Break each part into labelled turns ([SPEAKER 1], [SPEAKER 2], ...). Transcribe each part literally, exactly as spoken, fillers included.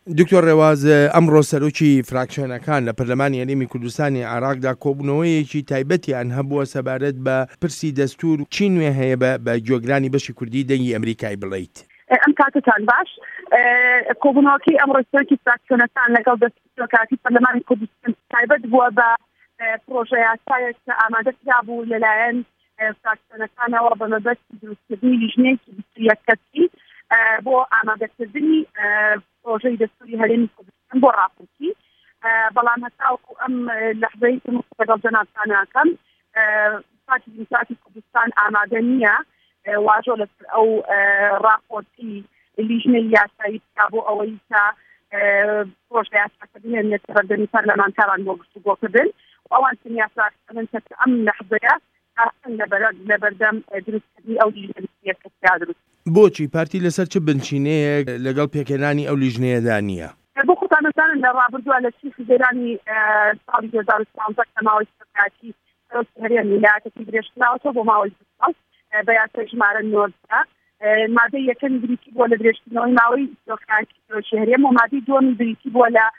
[SPEAKER 1] دکتۆر ڕێواز، ئەمڕۆ سەرۆکی فراکسیۆنەکان لە پەرلەمانی هەرێمی کوردستانی عێراقدا کۆبوونەوەیەکی تایبەتیان هەبووە سەبارەت بە پرسی دەستوور چی نوێ هەیە بە گوێگرانی بەشی کوردی دەنگی ئەمریکای بڵێیت.
[SPEAKER 2] ئەم کاتتان باش کۆبوونەوەکەی ئەمڕۆ سەرۆکی فراکسیۆنەکان لەگەڵ دەستوورکاتی پەرلەمانی کوردستان تایبەت بووە بە پرۆژە یاسایەک کە ئامادەکرا بوو لەلایەن فراکسیۆنەکانەوە بە مەبەستی دروستکردنی لیژنەیەکی بیست و یەک کەسی بۆ ئامادەکردنی پرۆژەی دەستووری هەرێمی کوردستان بۆ ڕاپرسی، بەڵام هەتاوەکو ئەم لەحظەی لەگەڵ جەنابتانەکەم پارتی دیموکراتی کوردستان ئامادە نییە واژۆ لەسەر ئەو ڕاپۆرتی لیژنەی یاسایی بکا بۆ ئەوەی کە پرۆژە یاساکە بهێنێتە بەردەمی پەرلەمانتاران بۆ گفتوگۆکردن و ئەوان تەنیا فراکسیۆنن کە ئەم لەحظەیە لەبەردەم دروستکردنی ئەو لیژنەی کەسیا دروست.
[SPEAKER 1] بۆچی پارتی لەسەر چ بنچینەیەک لەگەڵ پێکهێنانی ئەو لیژنەیەدا نییە؟
[SPEAKER 2] بۆ خۆتانەزانن لە ڕابردووە لە چی خزێرانی ساڵی دوو هەزار و پانزە کە ماوەی سەرکاتی سەرۆکی هەرێمی ویلایەتێکی درێژکراوەتەوە بۆ ماوەی دوو ساڵ بە یاسای ژمارە نۆزدە مادەی یەکەم بریتی بووە لە درێژکردنەوەی ماوەی سەرۆکایەتی سەرۆکی هەرێم و مادەی دووەمی بریتی بووە لە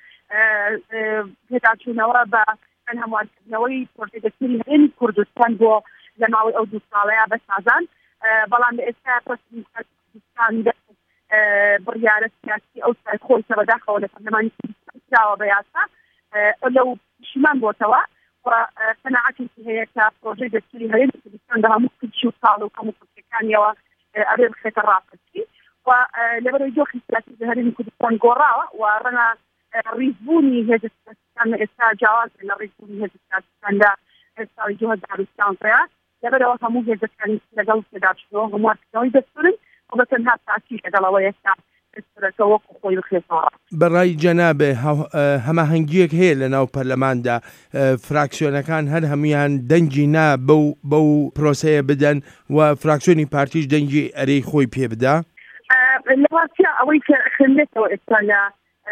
[SPEAKER 2] پێداچوونەوە بە هەموارکردنەوەی پرۆژەی دەستووری هەرێمی کوردستان بۆ لە ماوەی ئەو دوو ساڵەیە بەسازان، بەڵام لە ئێستا پرۆژەی کوردستان بڕیارە سیاسی ئەو سای خۆی سەبەداخەوە لە پەرلەمانی کوردستان کراوە بە یاسا لەو پشیمان بۆتەوە و قەناعەتێکی هەیە کە پرۆژەی دەستووری هەرێمی کوردستان لە هەموو کچی و ساڵ و هەموو کورسەکانیەوە ئەبێ بخێتە ڕاپرسی و لەبەرەوەی دۆخی سیاسی لە هەرێمی کوردستان گۆڕاوە و ڕەنگە ڕیزبوونی هێزە سیاسیەکان لە ئێستا جیاواز لە ڕیزبوونی هێزە سیاسیەکان لە ساڵی دوو هەزار و پانزە لەبەرەوە هەموو هێزەکانی لەگەڵ پێداچوونەوە هەموارکردنەوەی دەستوورن و بەتەنها تاکی لەگەڵەوە ئێستا دەستوورەکە وەکو خۆی بخێتەوە.
[SPEAKER 1] بەڕای جەنابێ هەماهەنگیەک هەیە لە ناو پەرلەماندا فراکسیۆنەکان هەر هەمویان دەنگی نا بەو پرۆسەیە بدەن و فراکسیۆنی پارتیش دەنگی ئەرەی خۆی پێ بدا؟
[SPEAKER 2] لەواسیە ئەوەی کە خوێندێتەوە ئێستا لە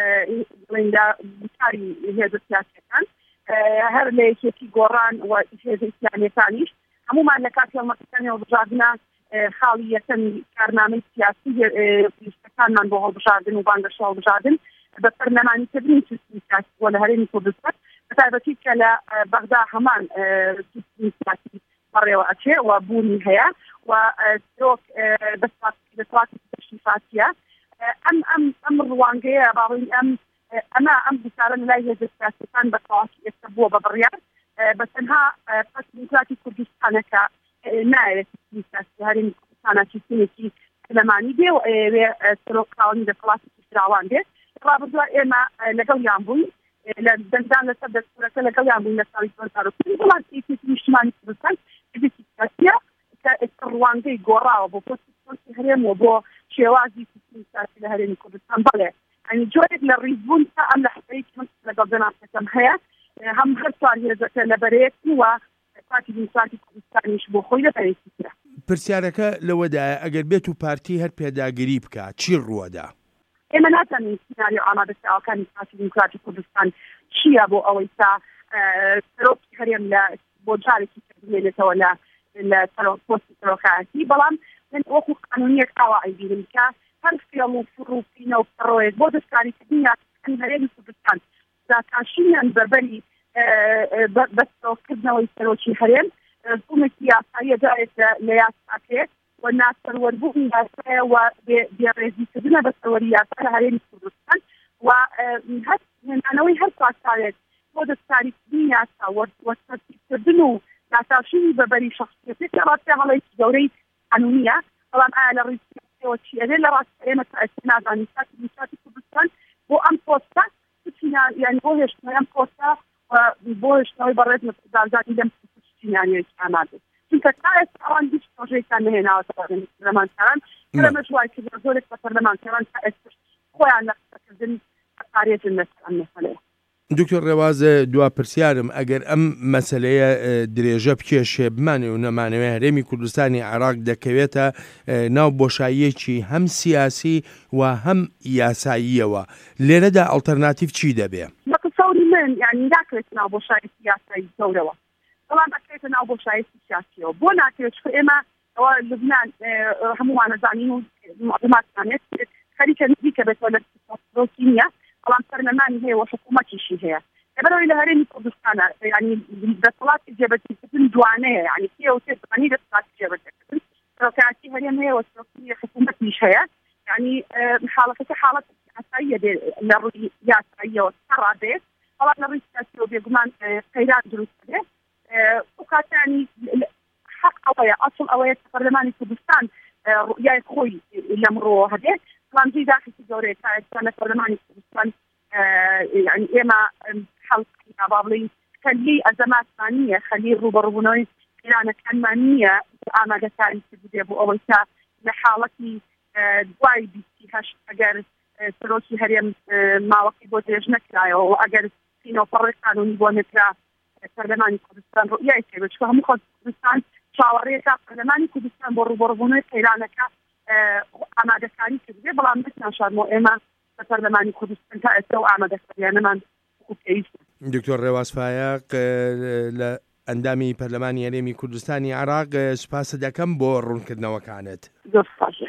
[SPEAKER 2] بکاری هێزە سیاسیەکان هەر لە یەکێتی گۆڕان و هێزە ئیسلامیەکانیش هەمومان لە کاتی هەڵمەتەکانیەوە بژاردنە خاڵی یەکەم کارنامەی سیاسی پێویستەکانمان بۆ هەڵبژاردن و بانگەشە هەڵبژاردن بە پەرلەمانیکردنی سیستمی سیاسی بۆ لە هەرێمی کوردستان بەتایبەتی کە لە بەغدا هەمان سیستمی سیاسی بەڕێوە ئەچێ و بوونی هەیە و تۆک دەسەڵاتی تەشریفاتیە ئەم ئەم ئەم ڕوانگەیە باڵین ئەم ئەمە ئەم بسارە لای هێزە سیاسیەکان بە تەواوی ئێستا بووە بە بڕیار بە تەنها پارتی دیموکراتی کوردستانەکە نایەوێت سیستمی سیاسی هەرێمی کوردستانە سیستمێکی پەرلەمانی بێ و ئەوێ سەرۆکراوەنی دەسەڵاتی پیشراوان بێت. ڕابردووە ئێمە لەگەڵیان بووین لە دەنگدان لەسەر دەستوورەکە لەگەڵیان بووین لە ساڵی دوو هەزار و پێنج بەڵام سیاستی نیشتیمانی کوردستان سیستمی سیاسیە کە ئێستا ڕوانگەی گۆڕاوە بۆ پۆستی هەرێم و بۆ شێوازی سیستمی سیاسی لە هەرێمی کوردستان بڵێ ئەنی جۆرێک لە ڕیزبوون تا ئەم لەحظەیە من لەگەڵ جەنابەکەم هەیە هەم هەر چوار هێزەکە لە بەرەیەکی و پارتی دیموکراتی کوردستانیش بۆ خۆی لەبەرێکی کرا.
[SPEAKER 1] پرسیارەکە لەوەدایە ئەگەر بێت و پارتی هەر پێداگیری بکات چی ڕووەدا؟
[SPEAKER 2] ئێمە ناتوانین سیناریۆ ئامادەکراوەکانی پارتی دیموکراتی کوردستان چییە بۆ ئەوەی تا سەرۆکی هەرێم لە بۆ جارێکی بێنێتەوە لە لە پۆستی سەرۆکایەتی، بەڵام من وەکو قانونیەک ئاوا ئەیبینم کە هەر فێڵ و فڕوپینە و پڕۆیەک بۆ دەستکاریکردنی یاساکانی هەرێمی کوردستان داکاشینیان بەربەری بەستەوەکردنەوەی سەرۆکی هەرێم حکوومەتی یاساییە دارێت لە یاساکێت و ناسەروەربوونی یاسایە و بێڕێزیکردنە بەستەوەری یاسا لە هەرێمی کوردستان و هەر هێنانەوەی هەر پاسارێت بۆ دەستکاریکردنی یاسا وەرتەرتیبکردن و داکاشینی بەربەری شەخصیەتێک لە ڕاستیە هەڵەیەکی گەورەی قانونیە، بەڵام ئایا لە ڕیزەوە چی ئەبێ لە ڕاستی ئێمە تا ئێستا نازانین پارتی دیموکراتی کوردستان بۆ ئەم پۆستە یعنی بۆ هێشتنەوەی ئەم پۆستە بۆ هێشتنەوەی بەڕێز مەسئولدارزانی لەم پشتینیانەیەکی ئامادە چونکە تا ئێستا ئەوان هیچ پرۆژەیەکیان نهێناوەتە پەرلەمانتاران کەمەش وای کرد زۆرێک بە پەرلەمانتاران تا ئێستا خۆیان لە قسەکردن ئەقارێتن لەسەر ئەم مەسەلەیە.
[SPEAKER 1] دکتۆر ڕێواز، دوا پرسیارم ئەگەر ئەم مەسەلەیە درێژە بکێشێ بمانێ و نەمانەوێ هەرێمی کوردستانی عێراق دەکەوێتە ناو بۆشاییەکی هەم سیاسی و هەم یاساییەوە، لێرەدا ئەڵتەرناتیڤ چی دەبێ؟
[SPEAKER 2] بە قسەوری من یعنی ناکرێت ناو بۆشایی سیاسایی زۆرەوە، بەڵام ئەکرێتە ناو بۆشایی سیاسیەوە. بۆ ناکرێت چکە ئێمە ئەوە لوبنان هەمووان نەزانین و معلوماتمانێت خەریکە نزیکە بێتەوە لە سیاسی نییە، بەڵام پەرلەمانی هەیە و حکوومەتیشی هەیە لەبەرەوەی لە هەرێمی کوردستانە ینی دەسەڵاتی جێبەجێکردن جوانەیە ینی پێ و تێزانی دەسەڵاتی جێبەجێکردن سەرۆکایەتی هەرێم هەیە و سەرۆکی حکوومەتیش هەیە ینی حاڵەکەکە حاڵەت یاساییە لە ڕووی یاساییەوە ڕادێت بەڵام لە ڕووی سیاسیەوە بێگومان قەیران دروست دێت و کاتانی حق ئەوەیە ئەسڵ ئەوەیە پەرلەمانی کوردستان ڕوئیای خۆی لەمڕۆ هەبێت پلانجی داخلی گەورەیە تا ئێستا لە پەرلەمانی کوردستان يعني ئێمە حەڵقی ناباڵی خەلی ئەزەماتمانیە خەلی ڕوبەڕووبوونەوەی پیرانەکانمان نییە ئامادەکاری بێ بۆ ئەوەی تا لە حاڵەتی دوای بیستی هەشت ئەگەر سەرۆکی هەرێم ماوەقتی بۆ درێژ نەکرایەوە و ئەگەر سینۆپەڕی قانونی بۆ نەکرا پەرلەمانی کوردستان ڕوئیای پێ بێت هەموو خۆ کوردستان چاوەڕێیەکە پەرلەمانی کوردستان بۆ ڕوبەڕووبوونەوەی پیرانەکە ئامادەکاری کردێ بەڵام نەتناشارمەوە ئێمە لە پەرلەمانی کوردستان تا ئێستا و ئامادەکاریانەمان پێویستە.
[SPEAKER 1] دکتۆر ڕێواز فایق لە ئەندامی پەرلەمانی هەرێمی کوردستانی عێراق سوپاس دەکەم بۆ ڕوونکردنەوەکانت.
[SPEAKER 2] زۆر سپاس.